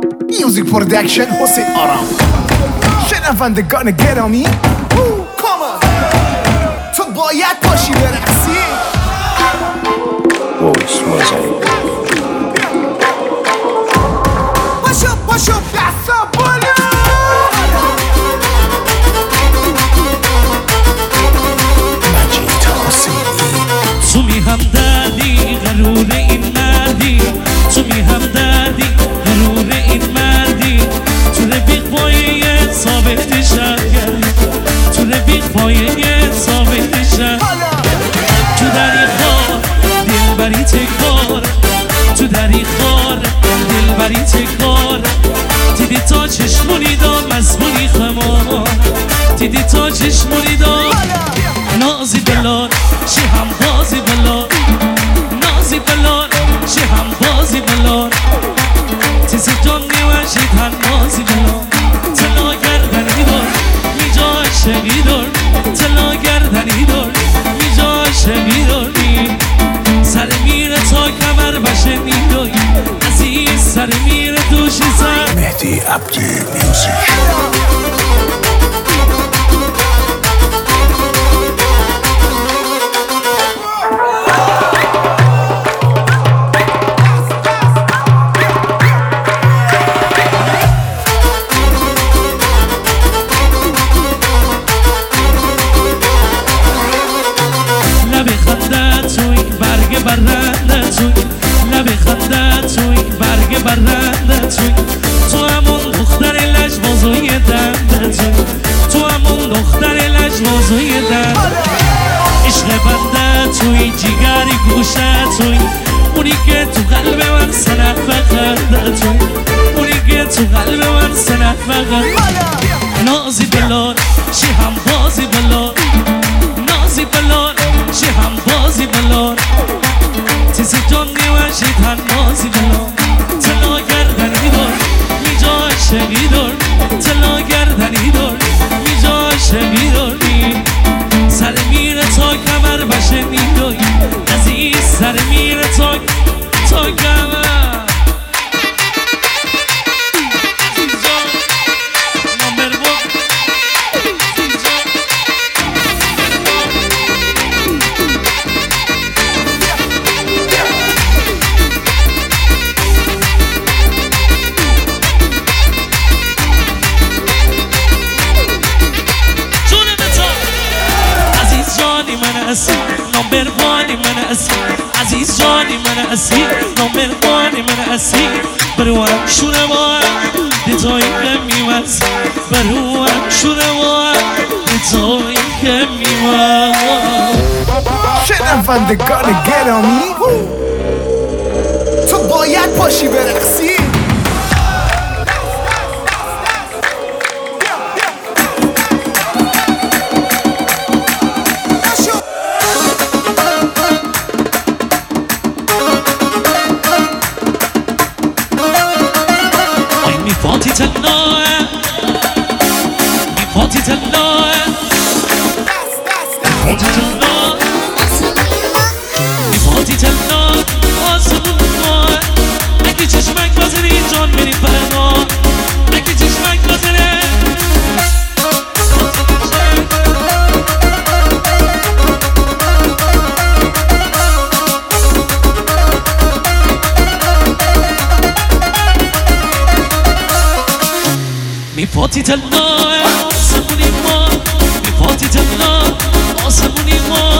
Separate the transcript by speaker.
Speaker 1: Music production حسین آرام شنوندگان گرامی تو باید پاشی برقصی پاشو دستا بالا مجید حسینی
Speaker 2: تو می هم دردی غرور این مردی تو می هم دردی غرور این مردی تو رفیق پایه ثابت شد تو رفیق پایه ثابت شد تو دری خار دلبری تکار تو دری خار دلبری تکار دیدی تا چشمونی دار مزمونی خمار دیدی تا چشمونی دار نازی بلار چی هم بازی بلار نازی بلار چی هم بازی بلار تیزی جان نیوشی تن نازی بلار تلا گردنی دار میجا شقی دار تلا گردنی دار میجا شقی دار سر میره تا کمر بشه نیدوی عزیز سر میره دوشی زن
Speaker 1: مهدی عبدی میوزیک
Speaker 2: تو همون دختر لجبازوی دنده تو همون دختر لجبازوی دنده عشق بنده توی جیگری گوشه توی اونی که تو قلب من سنت فقنده توی اونی که تو قلب من سنت فقنده نازی بلار چی هم بازی بلار نازی بلار چی هم بازی بلار تیزی جان نیوشی تن نازی بلار تلا گردنی دار میجا شقی دار تلا گردنی دار میجا شقی دار سر میره تا کمر بشه نیدوی عزیز سر میره تا کمر نمبر وانی من اسی عزیز جانی من اسی نمبر وانی من اسی بروان شونه وان دیتایی که میوز بروان شونه وان دیتایی که میوز
Speaker 1: شنوندگان گرامی تو باید پاشی برقصی
Speaker 2: میپاتی تلا آسمونی ما میپاتی تلا آسمونی ما